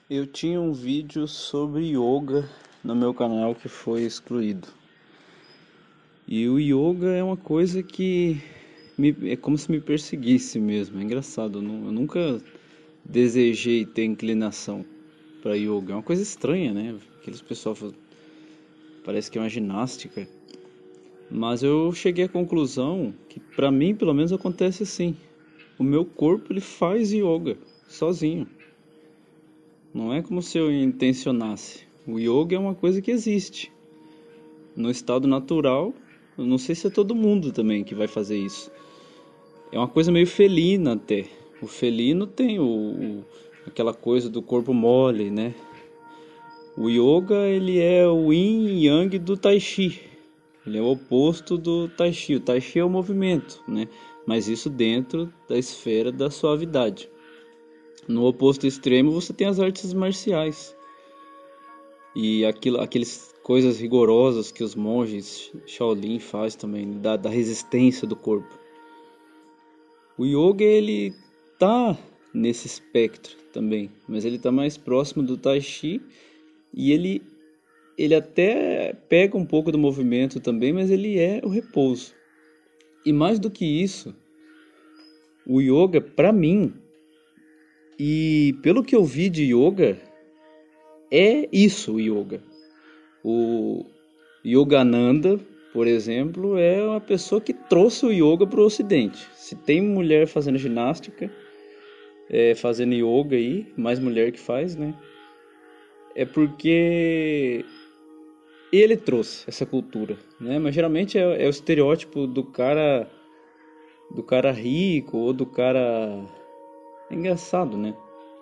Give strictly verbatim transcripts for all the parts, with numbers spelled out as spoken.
Eu tinha um vídeo sobre yoga no meu canal que foi excluído. E o yoga é uma coisa que me- é como se me perseguisse mesmo. É engraçado, eu, nu- eu nunca desejei ter inclinação para yoga. É uma coisa estranha, né? Aqueles pessoal falam, parece que é uma ginástica. Mas eu cheguei à conclusão que para mim, pelo menos, acontece assim. O meu corpo ele faz yoga sozinho. Não é como se eu intencionasse. O yoga é uma coisa que existe. No estado natural, eu não sei se é todo mundo também que vai fazer isso. É uma coisa meio felina até. O felino tem o, o- aquela coisa do corpo mole, né? O yoga, ele é o yin e yang do tai chi. Ele é o oposto do tai chi. O tai chi é o movimento, né? Mas isso dentro da esfera da suavidade. No oposto extremo, você tem as artes marciais. E aquilo, aqueles coisas rigorosas que os monges Shaolin faz também, da, da resistência do corpo. O yoga ele tá nesse espectro também, mas ele tá mais próximo do tai chi e ele ele até pega um pouco do movimento também, mas ele é o repouso. E mais do que isso, o yoga para mim e pelo que eu vi de yoga é isso o yoga. O Yogananda, por exemplo, é uma pessoa que trouxe o yoga para o Ocidente. Se tem mulher fazendo ginástica, é, fazendo yoga aí, mais mulher que faz, né? É porque ele trouxe essa cultura, né? Mas geralmente é, é o estereótipo do cara, do cara rico ou do cara, é engraçado, né?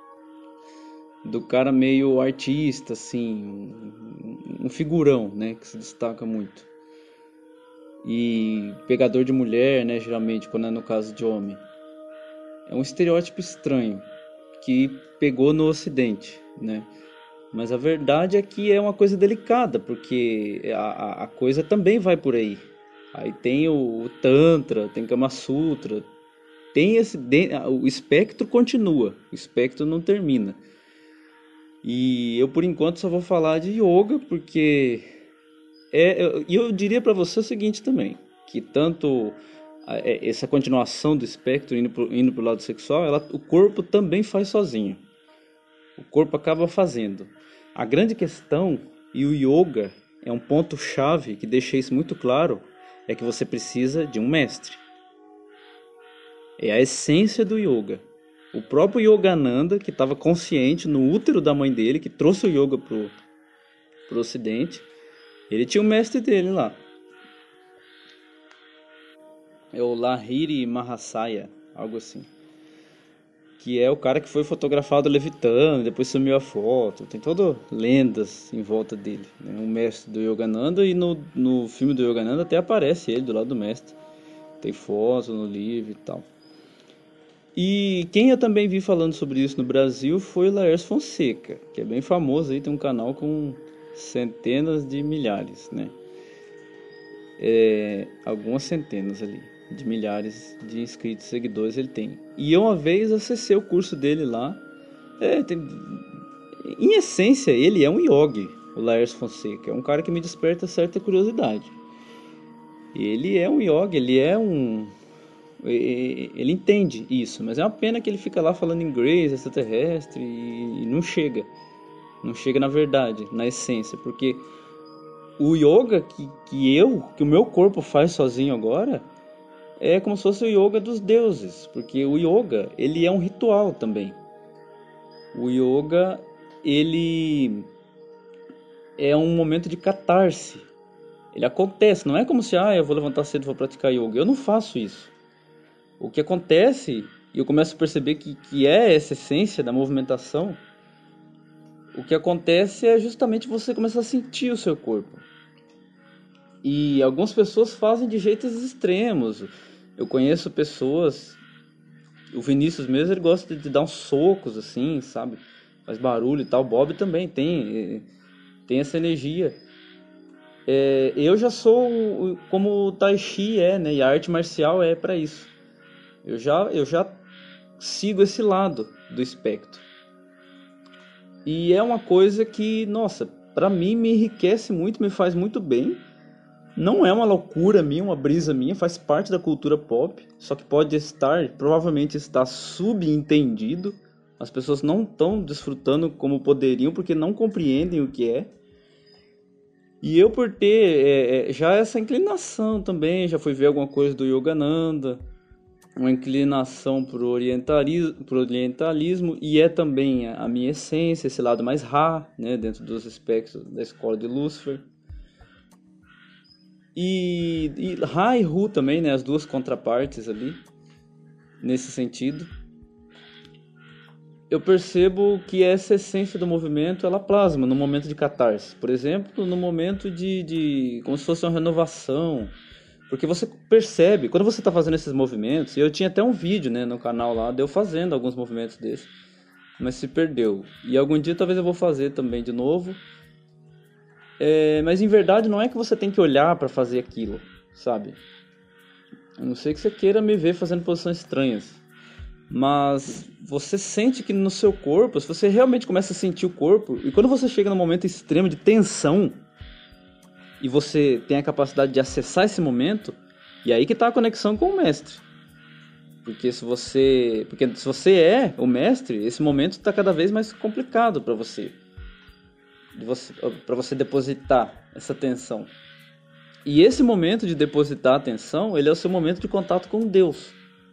Do cara meio artista, assim, um, um figurão, né? Que se destaca muito. E pegador de mulher, né, geralmente, quando é no caso de homem. É um estereótipo estranho que pegou no Ocidente, né? Mas a verdade é que é uma coisa delicada, porque a, a coisa também vai por aí. Aí tem o, o Tantra, tem Kama Sutra, tem esse, o espectro continua, o espectro não termina. E eu por enquanto só vou falar de yoga, porque é, eu, eu diria para você o seguinte também, que tanto a- é, essa continuação do espectro indo pro, indo pro lado sexual, ela, o corpo também faz sozinho. O corpo acaba fazendo. A grande questão, e o yoga é um ponto-chave que deixa isso muito claro, é que você precisa de um mestre. É a essência do yoga. O próprio Yogananda, que estava consciente no útero da mãe dele, que trouxe o yoga pro, pro ocidente, ele tinha o mestre dele lá. É o Lahiri Mahasaya, algo assim. Que é o cara que foi fotografado levitando, depois sumiu a foto. Tem todas lendas em volta dele, né? O mestre do Yogananda, e no, no filme do Yogananda até aparece ele do lado do mestre. Tem foto no livro e tal. E quem eu também vi falando sobre isso no Brasil foi o Laércio Fonseca, que é bem famoso aí, tem um canal com centenas de milhares, né? É, algumas centenas ali de milhares de inscritos, seguidores ele tem. E eu uma vez acessei o curso dele lá. É, tem, em essência, ele é um yogi, o Laércio Fonseca. É um cara que me desperta certa curiosidade. Ele é um yogi, ele é um. Ele entende isso, mas é uma pena que ele fica lá falando inglês, extraterrestre, e não chega. Não chega na verdade, na essência, porque o yoga que, que eu, que o meu corpo faz sozinho agora, é como se fosse o yoga dos deuses, porque o yoga, ele é um ritual também. O yoga, ele é um momento de catarse. Ele acontece, não é como se, ah, eu vou levantar cedo e vou praticar yoga. Eu não faço isso. O que acontece, e eu começo a perceber que, que é essa essência da movimentação, o que acontece é justamente você começar a sentir o seu corpo. E algumas pessoas fazem de jeitos extremos. Eu conheço pessoas, o Vinícius mesmo, ele gosta de dar uns socos assim, sabe? Faz barulho e tal. O Bob também tem, tem essa energia. É, eu já sou como o Tai Chi é, né? E a arte marcial é para isso. Eu já, eu já sigo esse lado do espectro. E é uma coisa que, nossa, pra mim me enriquece muito, me faz muito bem. Não é uma loucura minha, uma brisa minha, faz parte da cultura pop, só que pode estar, provavelmente está subentendido. As pessoas não estão desfrutando como poderiam porque não compreendem o que é. E eu, por ter é, é, já essa inclinação também, já fui ver alguma coisa do Yogananda, uma inclinação para o orientalismo, pro orientalismo, e é também a minha essência, esse lado mais Ra, né, dentro dos aspectos da escola de Lúcifer. E, e Ra e Ru também, né, as duas contrapartes ali, nesse sentido. Eu percebo que essa essência do movimento, ela plasma no momento de catarse. Por exemplo, no momento de, de como se fosse uma renovação. Porque você percebe, quando você está fazendo esses movimentos, e eu tinha até um vídeo, né, no canal lá, de eu fazendo alguns movimentos desses, mas se perdeu. E algum dia talvez eu vou fazer também de novo. É, mas em verdade não é que você tem que olhar para fazer aquilo, sabe? A não ser que você queira me ver fazendo posições estranhas. Mas você sente que no seu corpo, se você realmente começa a sentir o corpo, e quando você chega no momento extremo de tensão, e você tem a capacidade de acessar esse momento, e aí que está a conexão com o mestre. Porque se você, porque se você é o mestre, esse momento está cada vez mais complicado para você, você para você depositar essa atenção. E esse momento de depositar a atenção, ele é o seu momento de contato com Deus.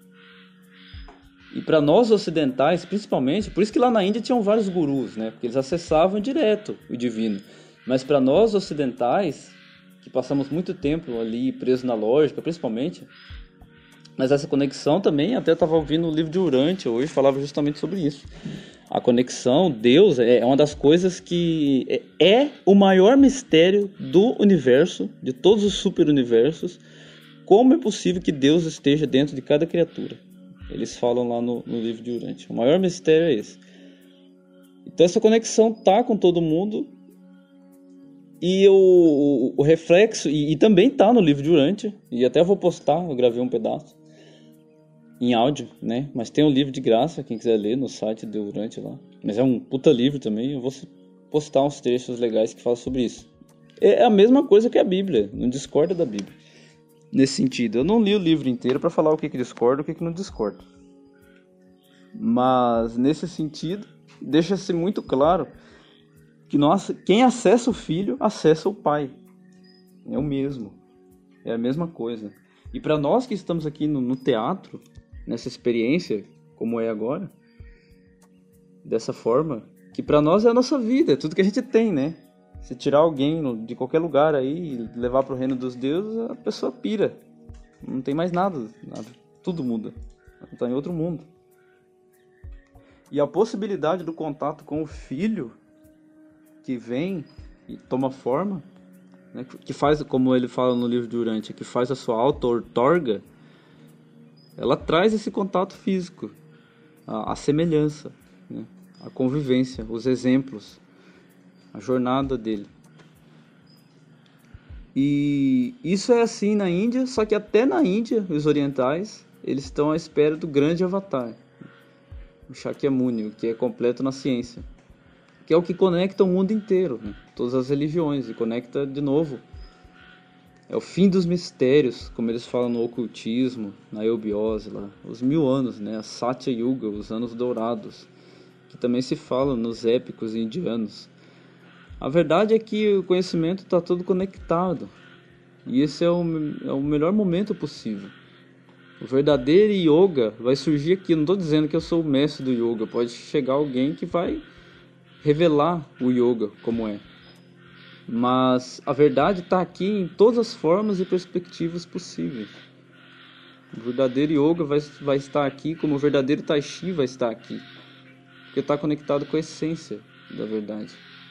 E para nós ocidentais, principalmente, por isso que lá na Índia tinham vários gurus, né? Porque eles acessavam direto o divino. Mas para nós ocidentais, que passamos muito tempo ali presos na lógica, principalmente, mas essa conexão também, até eu estava ouvindo o livro de Urântia hoje, falava justamente sobre isso. A conexão, Deus, é uma das coisas que é o maior mistério do universo, de todos os super-universos. Como é possível que Deus esteja dentro de cada criatura? Eles falam lá no, no livro de Urântia. O maior mistério é esse. Então essa conexão tá com todo mundo. E o, o, o reflexo, e, e também tá no livro de Urântia. E até vou postar, eu gravei um pedaço em áudio, né? Mas tem um livro de graça, quem quiser ler no site do Urântia lá. Mas é um puta livro também. Eu vou postar uns trechos legais que falam sobre isso. É a mesma coisa que a Bíblia, não discorda da Bíblia. Nesse sentido, eu não li o livro inteiro para falar o que que discorda e o que que não discorda. Mas, nesse sentido, deixa-se muito claro que nós, quem acessa o Filho, acessa o Pai. É o mesmo. É a mesma coisa. E para nós que estamos aqui no, no teatro, nessa experiência, como é agora, dessa forma, que para nós é a nossa vida, é tudo que a gente tem, né? Se tirar alguém de qualquer lugar aí e levar para o reino dos deuses, a pessoa pira. Não tem mais nada, nada. Tudo muda. Está em outro mundo. E a possibilidade do contato com o Filho, que vem e toma forma, né, que faz, como ele fala no livro de Urântia, que faz a sua auto-outorga, ela traz esse contato físico, a, a semelhança, né, a convivência, os exemplos, a jornada dele. E isso é assim na Índia, só que até na Índia, os orientais, eles estão à espera do grande avatar, o Shakyamuni, que é completo na ciência, que é o que conecta o mundo inteiro, né? Todas as religiões, e conecta de novo. É o fim dos mistérios, como eles falam no ocultismo, na eubiose, lá, os mil anos, né? A Satya Yuga, os anos dourados, que também se fala nos épicos indianos. A verdade é que o conhecimento está todo conectado. E esse é o, é o melhor momento possível. O verdadeiro yoga vai surgir aqui. Eu não estou dizendo que eu sou o mestre do yoga. Pode chegar alguém que vai revelar o yoga como é. Mas a verdade está aqui em todas as formas e perspectivas possíveis. O verdadeiro yoga vai, vai estar aqui como o verdadeiro tai chi vai estar aqui. Porque está conectado com a essência da verdade.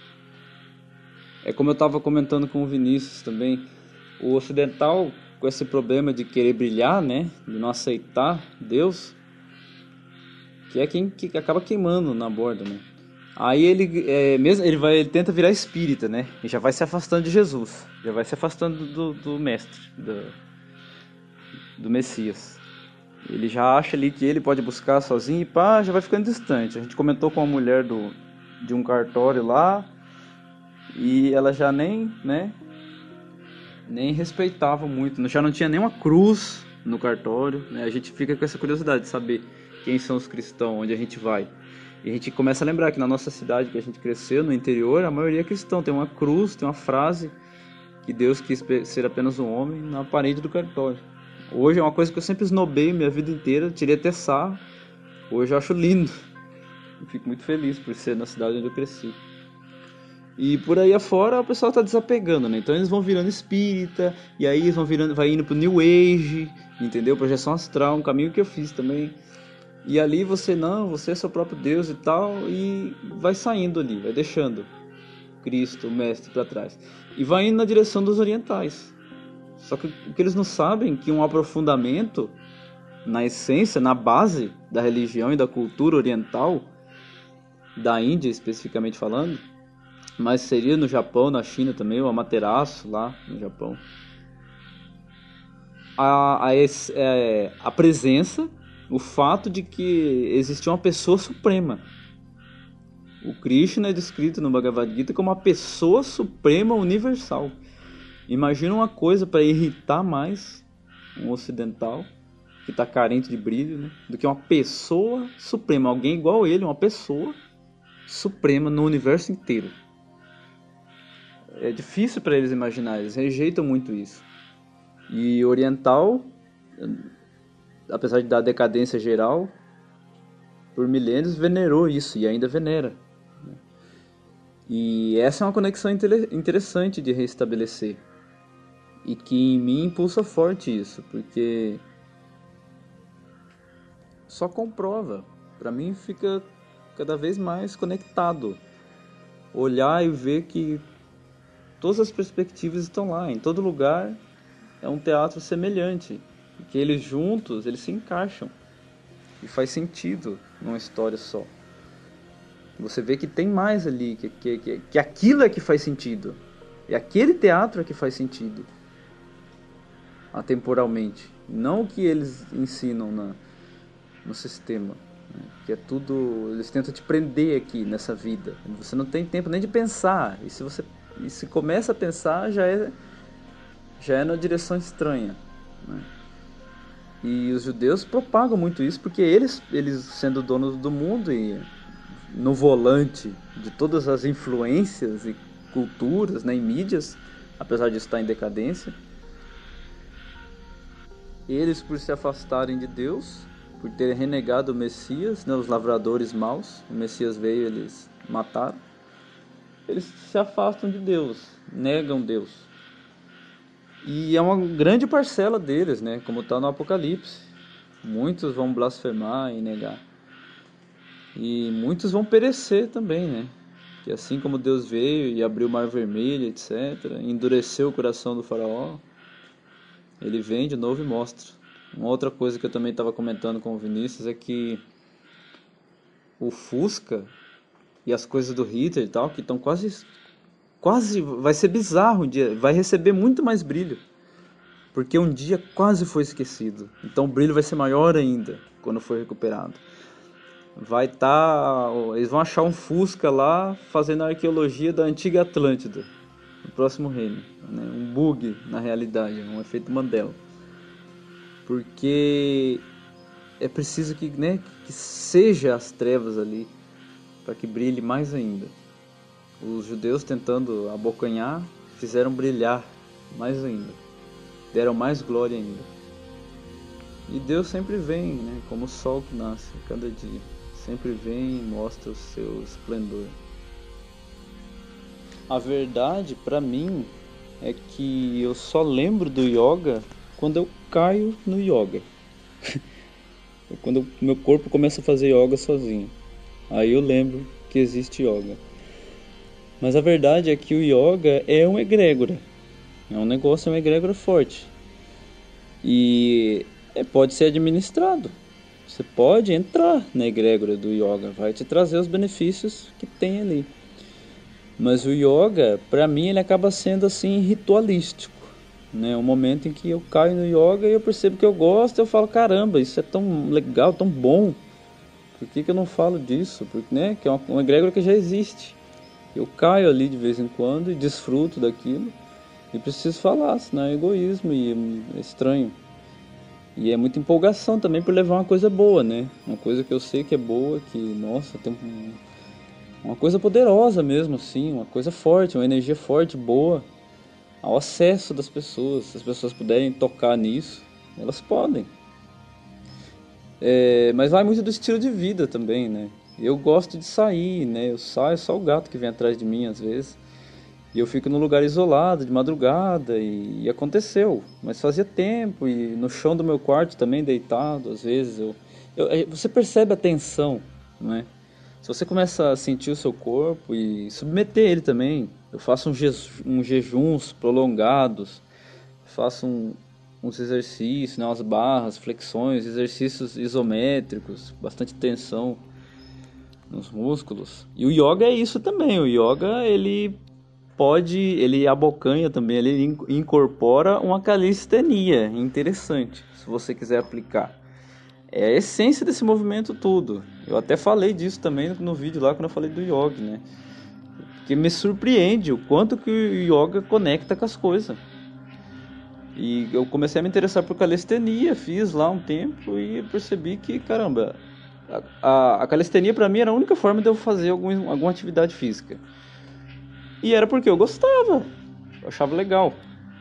É como eu estava comentando com o Vinícius também, o ocidental com esse problema de querer brilhar, né, de não aceitar Deus, que é quem que acaba queimando na borda, né. Aí ele, é, mesmo, ele, vai, ele tenta virar espírita, né, e já vai se afastando de Jesus, já vai se afastando do, do mestre, do, do Messias. Ele já acha ali que ele pode buscar sozinho e pá, já vai ficando distante. A gente comentou com a mulher do, de um cartório lá e ela já nem, né, nem respeitava muito, já não tinha nenhuma cruz no cartório, né? A gente fica com essa curiosidade de saber quem são os cristãos, onde a gente vai. E a gente começa a lembrar que na nossa cidade que a gente cresceu, no interior, a maioria é cristão, tem uma cruz, tem uma frase que Deus quis ser apenas um homem na parede do cartório. Hoje é uma coisa que eu sempre esnobei minha vida inteira, tirei até sarro. Hoje eu acho lindo. Eu fico muito feliz por ser na cidade onde eu cresci. E por aí afora o pessoal está desapegando, né? Então eles vão virando espírita, e aí eles vão virando, vai indo pro New Age, entendeu? Projeção astral, um caminho que eu fiz também. E ali você não, você é seu próprio Deus e tal, e vai saindo ali, vai deixando Cristo, o Mestre, para trás. E vai indo na direção dos orientais. Só que o que eles não sabem é que um aprofundamento na essência, na base da religião e da cultura oriental, da Índia especificamente falando, mas seria no Japão, na China também, o Amaterasu lá no Japão, a, a, a presença, o fato de que existia uma pessoa suprema. O Krishna é descrito no Bhagavad Gita como uma pessoa suprema universal. Imagina uma coisa para irritar mais um ocidental que está carente de brilho, né, do que uma pessoa suprema, alguém igual a ele, uma pessoa suprema no universo inteiro. É difícil para eles imaginar, eles rejeitam muito isso. E oriental, apesar de dar decadência geral, por milênios venerou isso e ainda venera. E essa é uma conexão interessante de restabelecer. E que em mim impulsa forte isso, porque só comprova. Para mim fica cada vez mais conectado. Olhar e ver que todas as perspectivas estão lá, em todo lugar é um teatro semelhante. E que eles juntos, eles se encaixam. E faz sentido numa história só. Você vê que tem mais ali, que, que, que, que aquilo é que faz sentido. E aquele teatro é que faz sentido. Atemporalmente. Não o que eles ensinam na, no sistema. Né? Que é tudo... Eles tentam te prender aqui nessa vida. Você não tem tempo nem de pensar. E se você e se começa a pensar, já é, já é na direção estranha. Né? E os judeus propagam muito isso, porque eles, eles sendo donos do mundo e no volante de todas as influências e culturas, né, e mídias, apesar de estar em decadência, eles, por se afastarem de Deus, por terem renegado o Messias, né, os lavradores maus, o Messias veio, eles mataram, eles se afastam de Deus, negam Deus. E é uma grande parcela deles, né, como está no Apocalipse. Muitos vão blasfemar e negar. E muitos vão perecer também, né? Que assim como Deus veio e abriu o Mar Vermelho, etcétera, endureceu o coração do faraó, ele vem de novo e mostra. Uma outra coisa que eu também estava comentando com o Vinícius é que o Fusca e as coisas do Hitler e tal, que estão quase... Quase vai ser bizarro um dia, vai receber muito mais brilho. Porque um dia quase foi esquecido. Então o brilho vai ser maior ainda quando for recuperado. Vai estar, tá, eles vão achar um Fusca lá fazendo a arqueologia da antiga Atlântida, no próximo reino, né? Um bug na realidade, um efeito Mandela, porque é preciso que, né, que seja as trevas ali para que brilhe mais ainda. Os judeus, tentando abocanhar, fizeram brilhar mais ainda, deram mais glória ainda. E Deus sempre vem, né, como o sol que nasce a cada dia. Sempre vem e mostra o seu esplendor. A verdade, para mim, é que eu só lembro do yoga quando eu caio no yoga. Quando o meu corpo começa a fazer yoga sozinho. Aí eu lembro que existe yoga. Mas a verdade é que o yoga é uma egrégora. É um negócio, é uma egrégora forte. E é, pode ser administrado. Você pode entrar na egrégora do yoga, vai te trazer os benefícios que tem ali. Mas o yoga, para mim, ele acaba sendo assim ritualístico, né? Um momento em que eu caio no yoga e eu percebo que eu gosto, eu falo, caramba, isso é tão legal, tão bom. por que, que eu não falo disso? Porque, né, que é uma, uma egrégora que já existe. Eu caio ali de vez em quando e desfruto daquilo. E preciso falar, senão é egoísmo e é estranho. E é muita empolgação também por levar uma coisa boa, né? Uma coisa que eu sei que é boa, que, nossa, tem um, uma coisa poderosa mesmo, assim, uma coisa forte, uma energia forte, boa, ao acesso das pessoas. Se as pessoas puderem tocar nisso, elas podem. É, mas vai muito do estilo de vida também, né? Eu gosto de sair, né? Eu saio, só o gato que vem atrás de mim às vezes. E eu fico num lugar isolado, de madrugada, e, e aconteceu. Mas fazia tempo, e no chão do meu quarto também, deitado, às vezes. Eu, eu, é, você percebe a tensão, né? Se você começa a sentir o seu corpo e submeter ele também. Eu faço um, je, um jejuns prolongados, faço um, uns exercícios, né, umas barras, flexões, exercícios isométricos, bastante tensão nos músculos. E o yoga é isso também. O yoga, ele pode, ele abocanha também, ele incorpora uma calistenia interessante, se você quiser aplicar. É a essência desse movimento tudo. Eu até falei disso também no vídeo lá quando eu falei do yoga, né? Que me surpreende o quanto que o yoga conecta com as coisas. E eu comecei a me interessar por calistenia, fiz lá um tempo e percebi que, caramba, a, a, a calistenia para mim era a única forma de eu fazer algum, alguma atividade física. E era porque eu gostava, eu achava legal.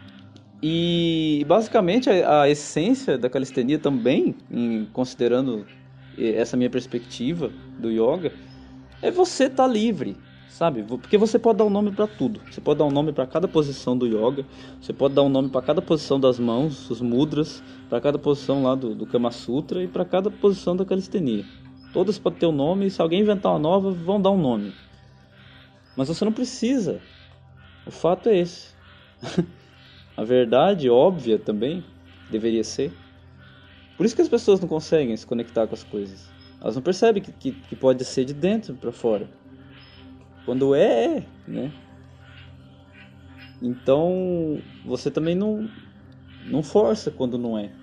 E basicamente a, a essência da calistenia também, em, considerando essa minha perspectiva do yoga, é você estar livre, sabe? Porque você pode dar um nome para tudo. Você pode dar um nome para cada posição do yoga, você pode dar um nome para cada posição das mãos, os mudras, para cada posição lá do, do Kama Sutra e para cada posição da calistenia. Todas podem ter um nome, e se alguém inventar uma nova, vão dar um nome. Mas você não precisa. O fato é esse. A verdade óbvia também deveria ser. Por isso que as pessoas não conseguem se conectar com as coisas. Elas não percebem que, que, que pode ser de dentro para fora. Quando é, é, né? Então, você também não, não força quando não é.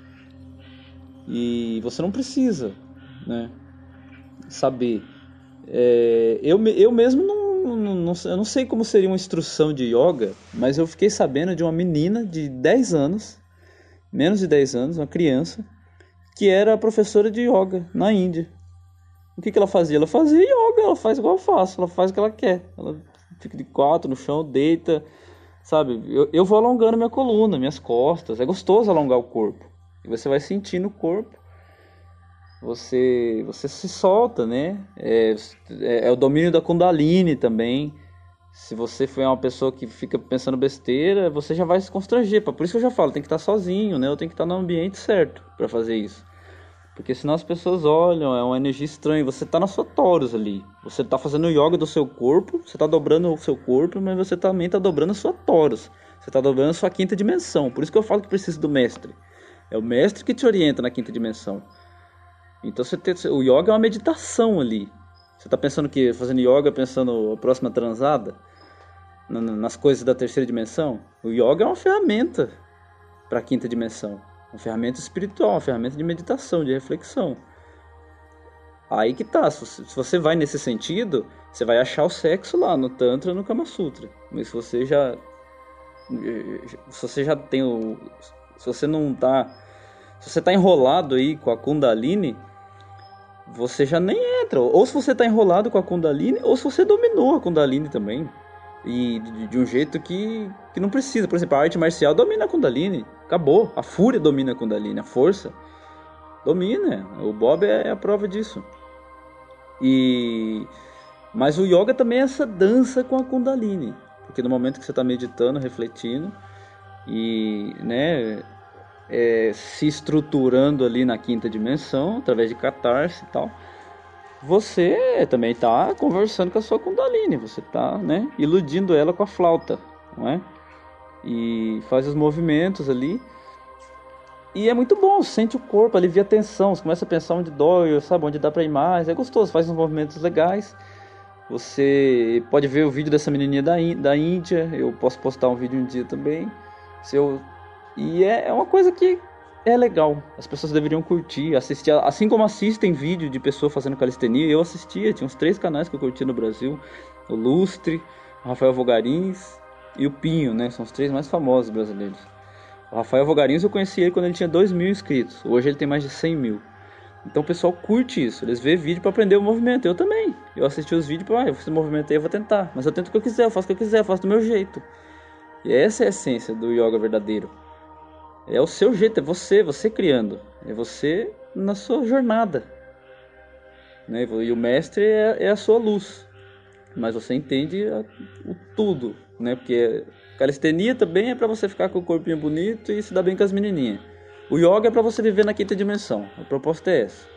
E você não precisa, né, saber. É, eu, eu mesmo não Não, não, eu não sei como seria uma instrução de yoga, mas eu fiquei sabendo de uma menina de dez anos, menos de dez anos, uma criança, que era professora de yoga na Índia. O que, que ela fazia? Ela fazia yoga, ela faz igual eu faço, ela faz o que ela quer. Ela fica de quatro no chão, deita, sabe? Eu, eu vou alongando minha coluna, minhas costas, é gostoso alongar o corpo. E você vai sentindo o corpo. Você, você se solta, né? É, é, é o domínio da Kundalini também. Se você for uma pessoa que fica pensando besteira, você já vai se constranger. Por isso que eu já falo, tem que estar sozinho, né? Eu tenho que estar no ambiente certo para fazer isso. Porque senão as pessoas olham, é uma energia estranha. Você está na sua torus ali. Você está fazendo yoga do seu corpo, você está dobrando o seu corpo, mas você também está dobrando a sua torus. Você está dobrando a sua quinta dimensão. Por isso que eu falo que precisa do mestre. É o mestre que te orienta na quinta dimensão. Então você tem, o yoga é uma meditação ali. Você está pensando que fazendo yoga, pensando a próxima transada, nas coisas da terceira dimensão? O yoga é uma ferramenta para a quinta dimensão, uma ferramenta espiritual, uma ferramenta de meditação, de reflexão. Aí que tá, se você vai nesse sentido, você vai achar o sexo lá no Tantra, no Kama Sutra. Mas se você já, se você já tem o, se você não tá, se você tá enrolado aí com a Kundalini, você já nem entra. Ou se você está enrolado com a Kundalini, ou se você dominou a Kundalini também. E de, de um jeito que, que não precisa. Por exemplo, a arte marcial domina a Kundalini. Acabou. A fúria domina a Kundalini. A força domina. O Bob é a prova disso. E... Mas o yoga também é essa dança com a Kundalini. Porque no momento que você está meditando, refletindo e, né, É, se estruturando ali na quinta dimensão, através de catarse e tal, você também está conversando com a sua Kundalini, você está, né, iludindo ela com a flauta, não é? E faz os movimentos ali, e é muito bom, sente o corpo, alivia a tensão, você começa a pensar onde dói, sabe, onde dá para ir mais, é gostoso, faz uns movimentos legais. Você pode ver o vídeo dessa menininha da, da Índia, eu posso postar um vídeo um dia também, se eu... E é uma coisa que é legal. As pessoas deveriam curtir, assistir. Assim como assistem vídeo de pessoa fazendo calistenia, eu assistia. Tinha uns três canais que eu curtia no Brasil. O Lustre, o Rafael Vogarins e o Pinho, né? São os três mais famosos brasileiros. O Rafael Vogarins eu conheci ele quando ele tinha dois mil inscritos. Hoje ele tem mais de cem mil. Então o pessoal curte isso. Eles vê vídeo pra aprender o movimento. Eu também. Eu assisti os vídeos pra, ah, eu fiz o movimento aí, eu vou tentar. Mas eu tento o que eu quiser, eu faço o que eu quiser, eu faço do meu jeito. E essa é a essência do yoga verdadeiro. É o seu jeito, é você, você criando. É você na sua jornada. Né? E o mestre é, é a sua luz. Mas você entende a, o tudo. Né? Porque calistenia também é pra você ficar com o corpinho bonito e se dar bem com as menininhas. O yoga é pra você viver na quinta dimensão. A proposta é essa.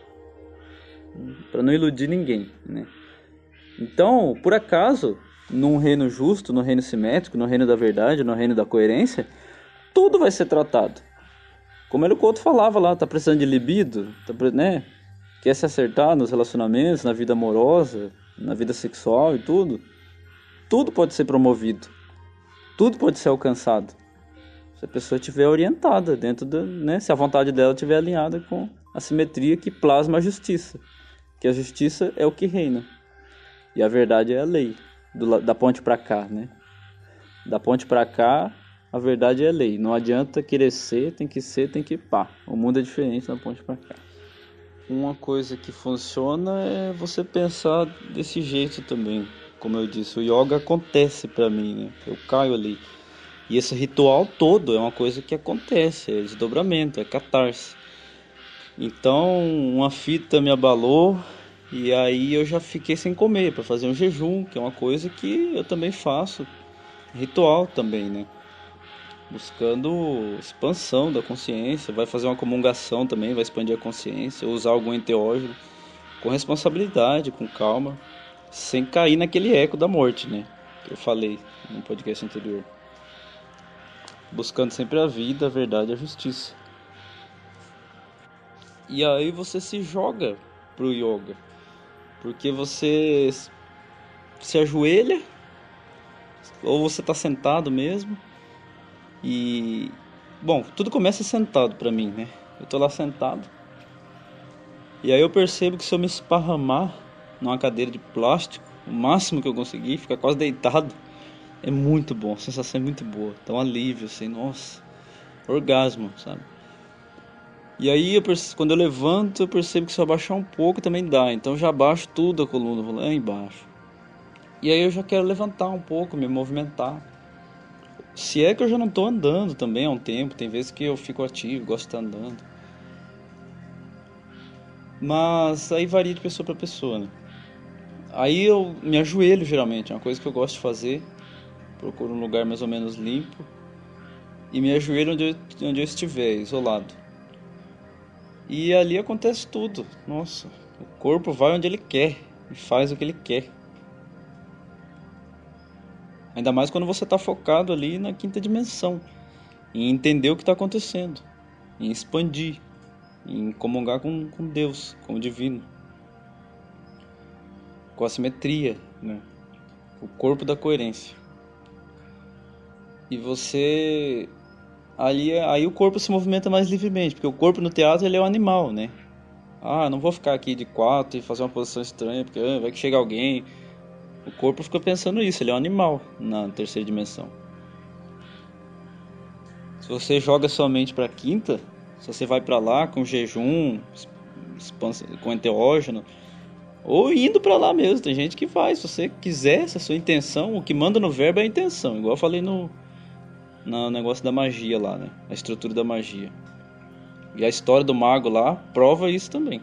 Pra não iludir ninguém. Né? Então, por acaso, num reino justo, no reino simétrico, no reino da verdade, no reino da coerência, tudo vai ser tratado. Como era o que o outro falava lá, tá precisando de libido, tá, né? Quer se acertar nos relacionamentos, na vida amorosa, na vida sexual e tudo. Tudo pode ser promovido. Tudo pode ser alcançado. Se a pessoa estiver orientada dentro da, né? Se a vontade dela estiver alinhada com a simetria que plasma a justiça. Que a justiça é o que reina. E a verdade é a lei. Do, da ponte para cá, né? Da ponte para cá, a verdade é a lei. Não adianta querer ser, tem que ser, tem que pá. O mundo é diferente da ponte para cá. Uma coisa que funciona é você pensar desse jeito também. Como eu disse, o yoga acontece para mim, né? Eu caio ali. E esse ritual todo é uma coisa que acontece, é desdobramento, é catarse. Então, uma fita me abalou e aí eu já fiquei sem comer para fazer um jejum, que é uma coisa que eu também faço. Ritual também, né? Buscando expansão da consciência, vai fazer uma comungação também, vai expandir a consciência, usar algum enteógeno com responsabilidade, com calma, sem cair naquele eco da morte, né? Que eu falei no podcast anterior. Buscando sempre a vida, a verdade e a justiça. E aí você se joga pro yoga, porque você se ajoelha, ou você tá sentado mesmo. E, bom, tudo começa sentado pra mim, né? Eu tô lá sentado. E aí eu percebo que se eu me esparramar numa cadeira de plástico, o máximo que eu conseguir, ficar quase deitado, é muito bom, a sensação é muito boa. Dá um alívio, assim, nossa, orgasmo, sabe? E aí, eu percebo, quando eu levanto, eu percebo que se eu abaixar um pouco também dá. Então eu já abaixo tudo a coluna, vou lá embaixo. E aí eu já quero levantar um pouco, me movimentar. Se é que eu já não estou andando também há um tempo, tem vezes que eu fico ativo, gosto de estar andando. Mas aí varia de pessoa para pessoa, né? Aí eu me ajoelho geralmente, é uma coisa que eu gosto de fazer. Procuro um lugar mais ou menos limpo e me ajoelho onde eu, onde eu estiver, isolado. E ali acontece tudo. Nossa, o corpo vai onde ele quer e faz o que ele quer. Ainda mais quando você está focado ali na quinta dimensão, em entender o que está acontecendo, em expandir, em comungar com, com Deus, com o divino, com a simetria, né? O corpo da coerência. E você... Ali, aí o corpo se movimenta mais livremente, porque o corpo no teatro ele é um animal, né? Ah, não vou ficar aqui de quatro e fazer uma posição estranha, porque ah, vai que chega alguém. O corpo fica pensando isso, ele é um animal na terceira dimensão. Se você joga sua mente para a quinta, se você vai para lá com jejum, com enteógeno, ou indo para lá mesmo, tem gente que faz. Se você quiser, se a sua intenção, o que manda no verbo é a intenção, igual eu falei no, no negócio da magia lá, né? A estrutura da magia. E a história do mago lá prova isso também.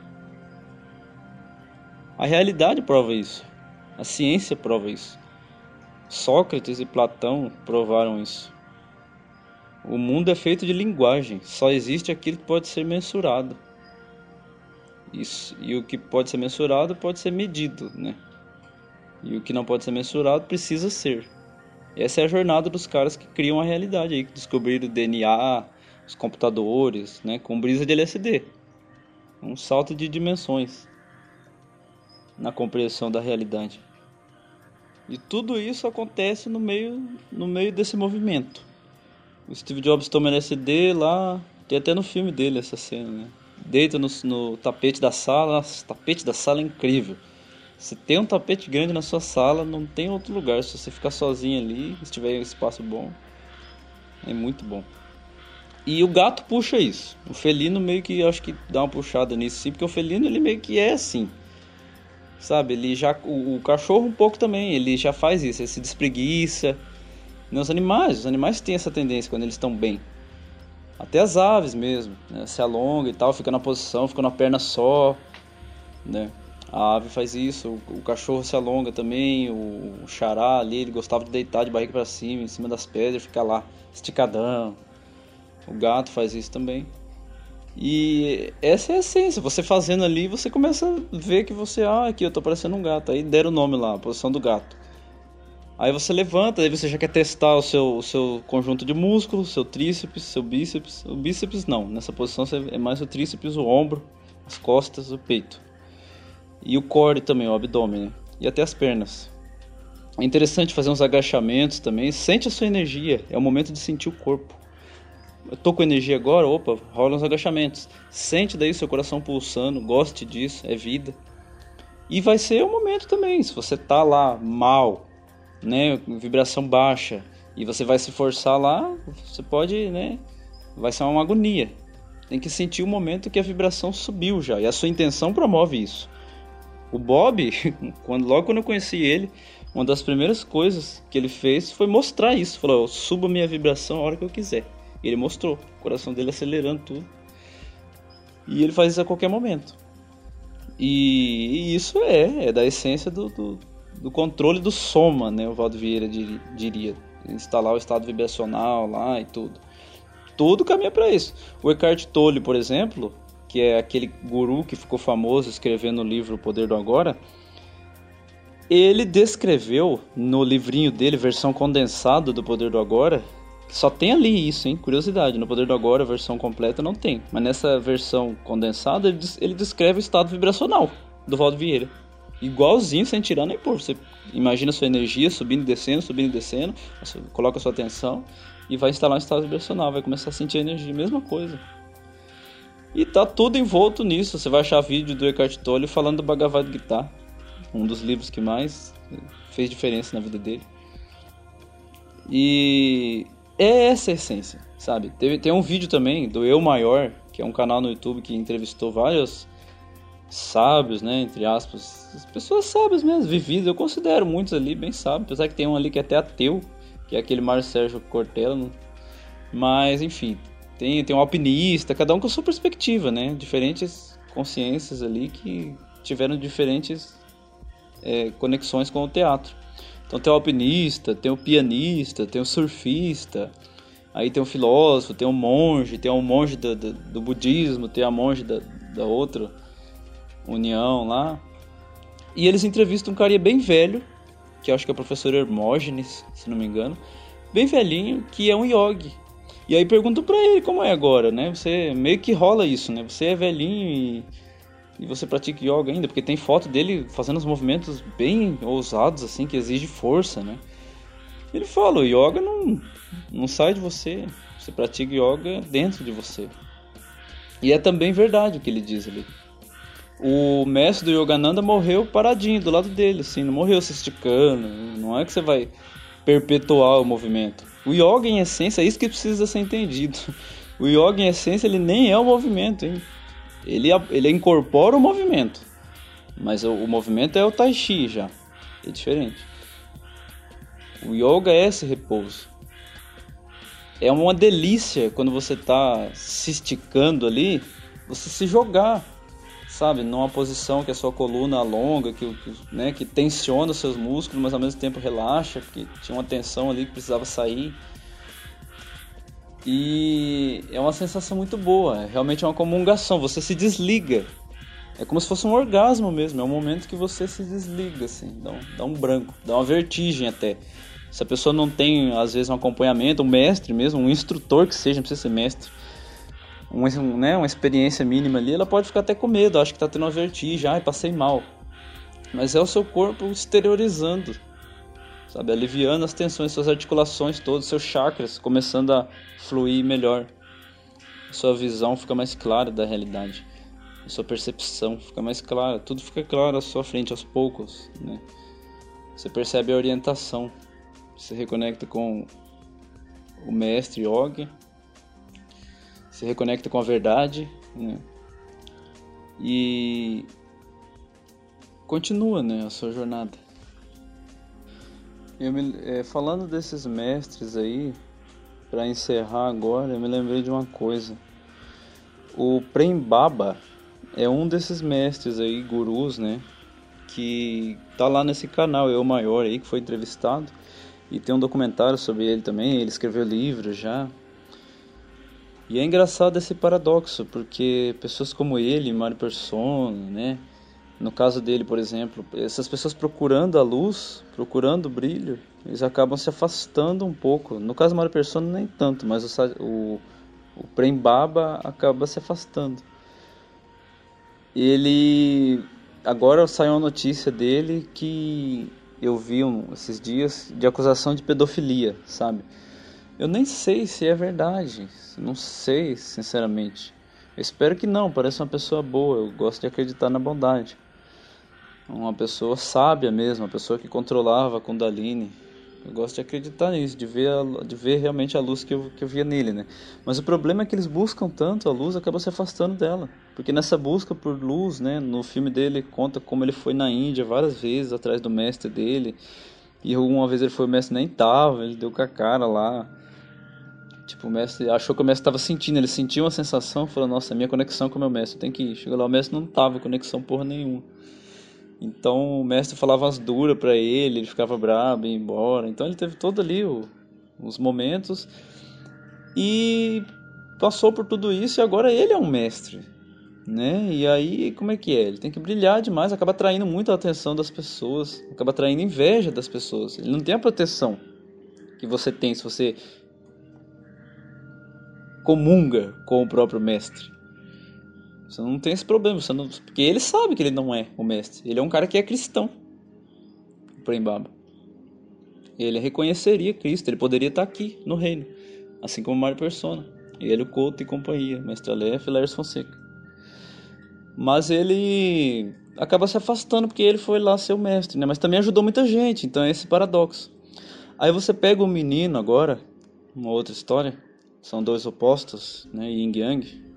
A realidade prova isso. A ciência prova isso. Sócrates e Platão provaram isso. O mundo é feito de linguagem. Só existe aquilo que pode ser mensurado. Isso. E o que pode ser mensurado pode ser medido, né? E o que não pode ser mensurado precisa ser. Essa é a jornada dos caras que criam a realidade aí, que descobriram o D N A, os computadores, né? Com brisa de L S D. Um salto de dimensões na compreensão da realidade. E tudo isso acontece no meio, no meio desse movimento. O Steve Jobs toma L S D lá, Tem até no filme dele essa cena, né? Deita no, no tapete da sala. Nossa, o tapete da sala é incrível. Se tem um tapete grande na sua sala, não tem outro lugar. Se você ficar sozinho ali, se tiver um espaço bom, é muito bom. E o gato puxa isso. O felino meio que, acho que dá uma puxada nisso sim, porque o felino ele meio que é assim. Sabe, ele já, o, o cachorro um pouco também, ele já faz isso, ele se despreguiça. Né? Os animais, os animais têm essa tendência quando eles estão bem. Até as aves mesmo, né? Se alonga e tal, fica na posição, fica na perna só, né? A ave faz isso, o, o cachorro se alonga também, o, o xará ali, ele gostava de deitar de barriga para cima, em cima das pedras, ficar lá esticadão. O gato faz isso também. E essa é a essência, você fazendo ali, você começa a ver que você, ah, aqui eu tô parecendo um gato, aí deram o nome lá, a posição do gato. Aí você levanta, aí você já quer testar o seu, o seu conjunto de músculos, seu tríceps, seu bíceps. O bíceps não, nessa posição é mais o tríceps, o ombro, as costas, o peito. E o core também, o abdômen, né? E até as pernas. É interessante fazer uns agachamentos também, sente a sua energia, é o momento de sentir o corpo. Eu tô com energia agora, opa, rola uns agachamentos. Sente daí seu coração pulsando, goste disso, é vida. E vai ser o momento também, se você tá lá mal, né, vibração baixa, e você vai se forçar lá, você pode, né, vai ser uma agonia. Tem que sentir o momento que a vibração subiu já, e a sua intenção promove isso. O Bob, quando, logo quando eu conheci ele, uma das primeiras coisas que ele fez foi mostrar isso, falou, suba minha vibração a hora que eu quiser. E ele mostrou, o coração dele acelerando tudo. E ele faz isso a qualquer momento. E, e isso é, é da essência do, do, do controle do soma, né? O Valdo Vieira diria. Instalar o estado vibracional lá e tudo. Tudo caminha para isso. O Eckhart Tolle, por exemplo, que é aquele guru que ficou famoso escrevendo o livro O Poder do Agora, ele descreveu no livrinho dele, versão condensada do Poder do Agora, só tem ali isso, hein? Curiosidade, no Poder do Agora, a versão completa não tem. Mas nessa versão condensada, ele, ele descreve o estado vibracional do Valdo Vieira. Igualzinho, sem tirar nem pôr. Você imagina a sua energia subindo e descendo, subindo e descendo, você coloca a sua atenção e vai instalar um estado vibracional, vai começar a sentir a energia, mesma coisa. E tá tudo envolto nisso. Você vai achar vídeo do Eckhart Tolle falando do Bhagavad Gita, um dos livros que mais fez diferença na vida dele. E é essa a essência, sabe? Teve, tem um vídeo também do Eu Maior, que é um canal no YouTube que entrevistou vários sábios, né, entre aspas, pessoas sábias mesmo, vividas. Eu considero muitos ali bem sábios, apesar que tem um ali que é até ateu, que é aquele Mário Sérgio Cortella, né? Mas enfim, tem, tem um alpinista, cada um com a sua perspectiva, né? Diferentes consciências ali que tiveram diferentes é, conexões com o teatro. Então tem o alpinista, tem o pianista, tem o surfista, aí tem o filósofo, tem o monge, tem o monge do, do, do budismo, tem a monge da, da outra união lá. E eles entrevistam um carinha bem velho, que eu acho que é o professor Hermógenes, se não me engano, bem velhinho, que é um yogi. E aí perguntam pra ele como é agora, né? Você meio que rola isso, né? Você é velhinho e, e você pratica yoga ainda, porque tem foto dele fazendo uns movimentos bem ousados, assim, que exige força, né? Ele fala, o yoga não, não sai de você, você pratica yoga dentro de você. E é também verdade o que ele diz ali. O mestre do Yogananda morreu paradinho do lado dele, assim, não morreu se esticando, não é que você vai perpetuar o movimento. O yoga em essência, é isso que precisa ser entendido. O yoga em essência, ele nem é o movimento, hein? Ele, ele incorpora o movimento, mas o, o movimento é o tai chi já, é diferente. O yoga é esse repouso. É uma delícia quando você está se esticando ali, você se jogar, sabe, numa posição que a sua coluna alonga, que, que, né, que tensiona os seus músculos, mas ao mesmo tempo relaxa, porque tinha uma tensão ali que precisava sair. E é uma sensação muito boa, realmente é uma comungação, você se desliga. É como se fosse um orgasmo mesmo, é um momento que você se desliga, assim, dá um, dá um branco, dá uma vertigem até. Se a pessoa não tem, às vezes, um acompanhamento, um mestre mesmo, um instrutor que seja, não precisa ser mestre, um, né, uma experiência mínima ali, ela pode ficar até com medo, acho que está tendo uma vertigem, ai, passei mal. Mas é o seu corpo exteriorizando, sabe, aliviando as tensões, suas articulações todas, seus chakras começando a fluir melhor. sua visão fica mais clara da realidade, a sua percepção fica mais clara, tudo fica claro à sua frente aos poucos, né? Você percebe a orientação, se reconecta com o mestre Yogi, se reconecta com a verdade, né? E continua, né, a sua jornada. Eu me, é, falando desses mestres aí, para encerrar agora, eu me lembrei de uma coisa. O Prem Baba é um desses mestres aí, gurus, né, que tá lá nesse canal, Eu Maior aí, que foi entrevistado, e tem um documentário sobre ele também. Ele escreveu livros já. E é engraçado esse paradoxo, porque pessoas como ele, Mário Persona, né, no caso dele, por exemplo, essas pessoas procurando a luz, procurando o brilho, eles acabam se afastando um pouco. No caso do Mário Persona, nem tanto, mas o, o, o Prem Baba acaba se afastando. Ele... Agora saiu uma notícia dele que eu vi um, esses dias, de acusação de pedofilia, sabe? Eu nem sei se é verdade, não sei, sinceramente. Eu espero que não, parece uma pessoa boa, eu gosto de acreditar na bondade. Uma pessoa sábia mesmo, uma pessoa que controlava a Kundalini. Eu gosto de acreditar nisso, de ver, a, de ver realmente a luz que eu, que eu via nele, né? Mas o problema é que eles buscam tanto a luz, acabam se afastando dela. Porque nessa busca por luz, né, no filme dele conta como ele foi na Índia várias vezes atrás do mestre dele. E uma vez ele foi, o mestre nem tava, ele deu com a cara lá. Tipo, o mestre achou que o mestre estava sentindo, ele sentiu uma sensação, falou, nossa, minha conexão com o meu mestre, eu tenho que ir. Chegou lá, o mestre não tava, conexão porra nenhuma. Então o mestre falava umas duras pra ele, ele ficava bravo e ia embora. Então ele teve todo ali o, os momentos e passou por tudo isso, e agora ele é um mestre, né? E aí como é que é? Ele tem que brilhar demais, acaba atraindo muito a atenção das pessoas, acaba atraindo inveja das pessoas. Ele não tem a proteção que você tem se você comunga com o próprio mestre. Você não tem esse problema, você não... porque ele sabe que ele não é o mestre. Ele é um cara que é cristão, o Prem Baba. Ele reconheceria Cristo, ele poderia estar aqui no reino, assim como Mário Persona, ele, o Couto e companhia, Mestre Aleph e Laércio Fonseca. Mas ele acaba se afastando porque ele foi lá ser o mestre, né? Mas também ajudou muita gente, então é esse paradoxo. Aí você pega o menino agora, uma outra história, são dois opostos, né? Yin Yang.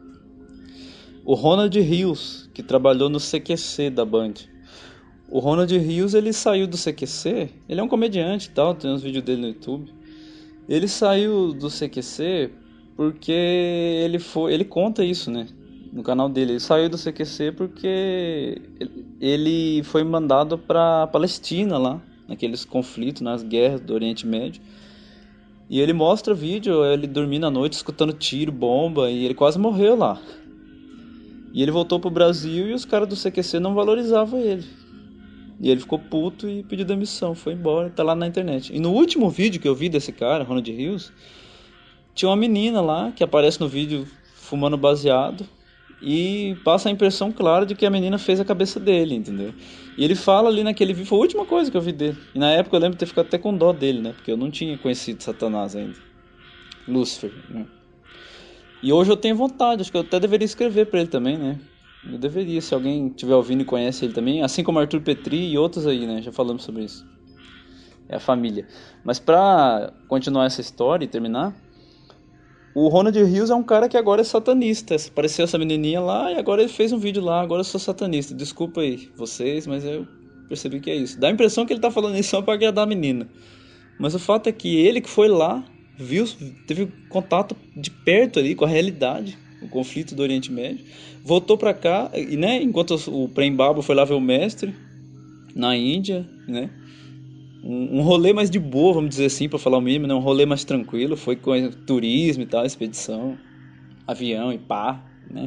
O Ronald Rios, que trabalhou no C Q C da Band. O Ronald Rios, ele saiu do C Q C, ele é um comediante e tal, tem uns vídeos dele no YouTube. Ele saiu do C Q C porque ele foi, ele conta isso, né, no canal dele. Ele saiu do C Q C porque ele foi mandado para Palestina lá, naqueles conflitos, nas guerras do Oriente Médio. E ele mostra vídeo, ele dormindo à noite escutando tiro, bomba, e ele quase morreu lá. E ele voltou pro Brasil e os caras do C Q C não valorizavam ele. E ele ficou puto e pediu demissão, foi embora, tá lá na internet. E no último vídeo que eu vi desse cara, Ronald Rios, tinha uma menina lá que aparece no vídeo fumando baseado e passa a impressão clara de que a menina fez a cabeça dele, entendeu? E ele fala ali naquele vídeo, foi a última coisa que eu vi dele. E na época eu lembro de ter ficado até com dó dele, né? Porque eu não tinha conhecido Satanás ainda. Lúcifer, né? E hoje eu tenho vontade, acho que eu até deveria escrever pra ele também, né? Eu deveria, se alguém estiver ouvindo e conhece ele também, assim como Arthur Petri e outros aí, né? Já falamos sobre isso. É a família. Mas pra continuar essa história e terminar, o Ronald Rios é um cara que agora é satanista. Apareceu essa menininha lá e agora ele fez um vídeo lá, agora eu sou satanista. Desculpa aí vocês, mas eu percebi que é isso. Dá a impressão que ele tá falando isso só pra agradar a menina. Mas o fato é que ele que foi lá, viu, teve contato de perto ali com a realidade, o conflito do Oriente Médio, voltou pra cá, e, né, enquanto o Prem Baba foi lá ver o mestre na Índia, né, um, um rolê mais de boa, vamos dizer assim, pra falar o mínimo, né, um rolê mais tranquilo, foi com turismo e tal, expedição, avião e pá, né,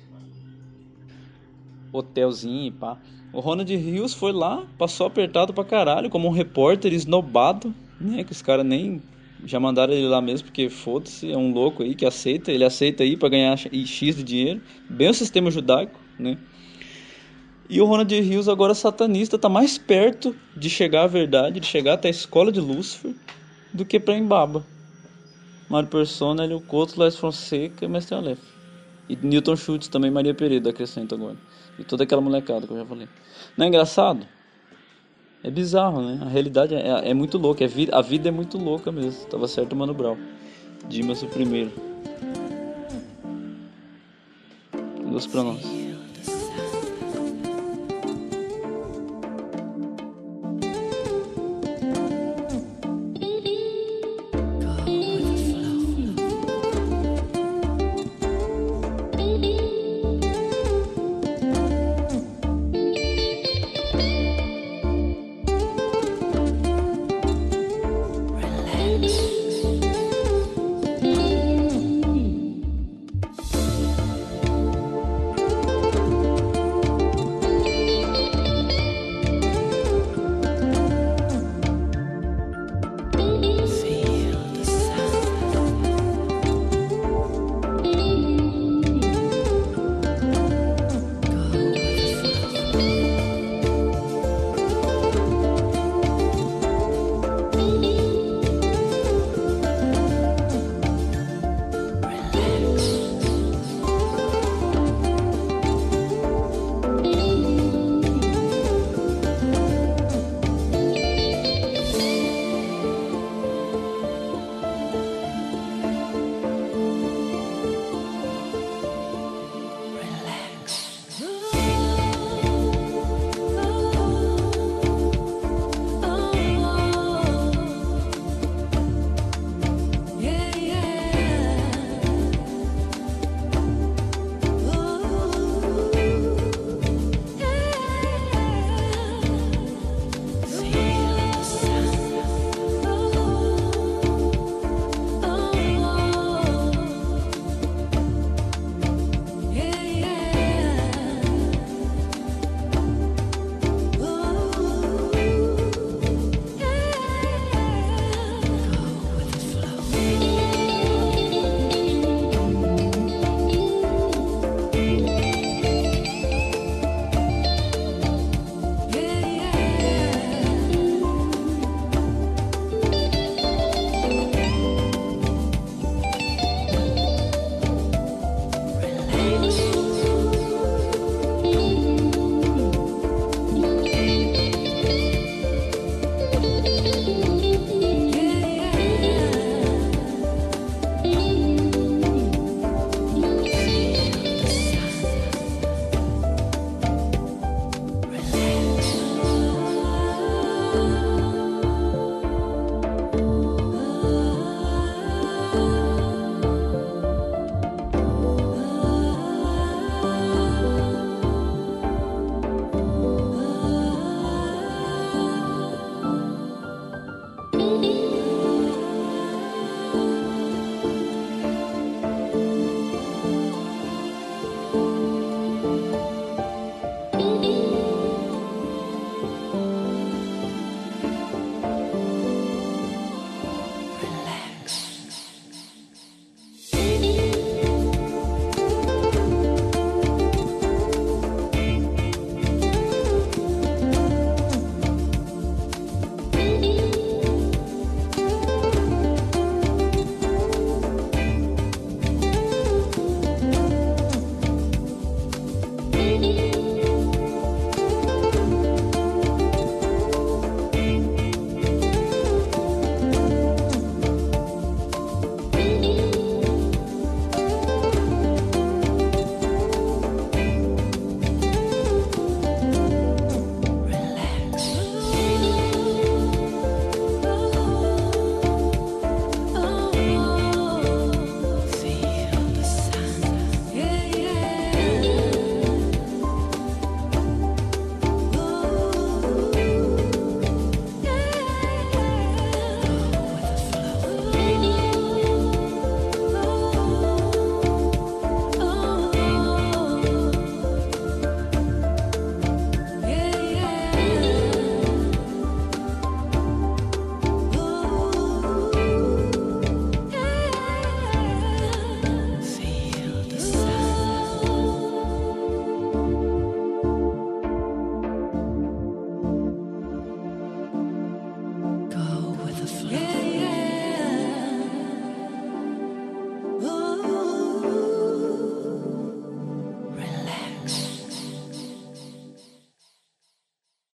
hotelzinho e pá. O Ronald Rios foi lá, passou apertado pra caralho, como um repórter esnobado, né, que os caras nem... já mandaram ele lá mesmo, porque foda-se, é um louco aí que aceita, ele aceita aí pra ganhar X de dinheiro, bem o sistema judaico, né? E o Ronald Rios agora satanista, tá mais perto de chegar à verdade, de chegar até a escola de Lúcifer, do que pra Embaba. Mário Persona, ele o Couto, Laércio Fonseca e Mestre Aleph. E Newton Schultz também, Maria Pereira, acrescento agora. E toda aquela molecada que eu já falei. Não é engraçado? É bizarro, né? A realidade é, é muito louca. É vi, a vida é muito louca mesmo. Tava certo o Mano Brown. Dimas o primeiro. Luz pra nós.